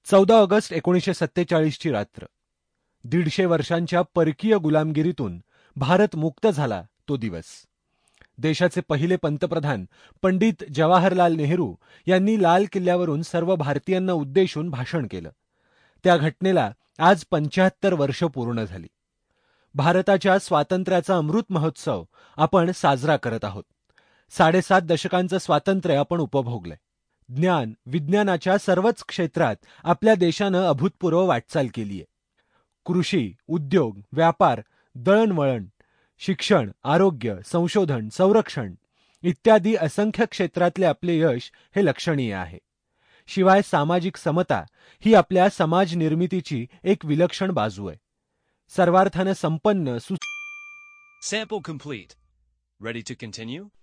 14 August 1947 ची रात्र. 150 वर्षांच्या परकीय गुलामगिरीतून भारत मुक्त झाला तो दिवस. देशाचे पहिले पंतप्रधान पंडित जवाहरलाल नेहरू यांनी लाल किल्ल्यावरून सर्व भारतीयांना उद्देशून भाषण केलं. त्या घटनेला आज 75 वर्ष पूर्ण झाली. भारताच्या स्वातंत्र्याचा अमृत महोत्सव आपण साजरा करत आहोत. 7.5 दशकांचं स्वातंत्र्य आपण उपभोगलंय. ज्ञान विज्ञानाच्या सर्वच क्षेत्रात आपल्या देशानं अभूतपूर्व वाटचाल केलीय. कृषी, उद्योग, व्यापार, दळणवळण, शिक्षण, आरोग्य, संशोधन, संरक्षण इत्यादी असंख्य क्षेत्रातले आपले यश हे लक्षणीय आहे. शिवाय सामाजिक समता ही आपल्या समाज निर्मितीची एक विलक्षण बाजू आहे. सर्वार्थानं संपन्न Sample complete. Ready to continue?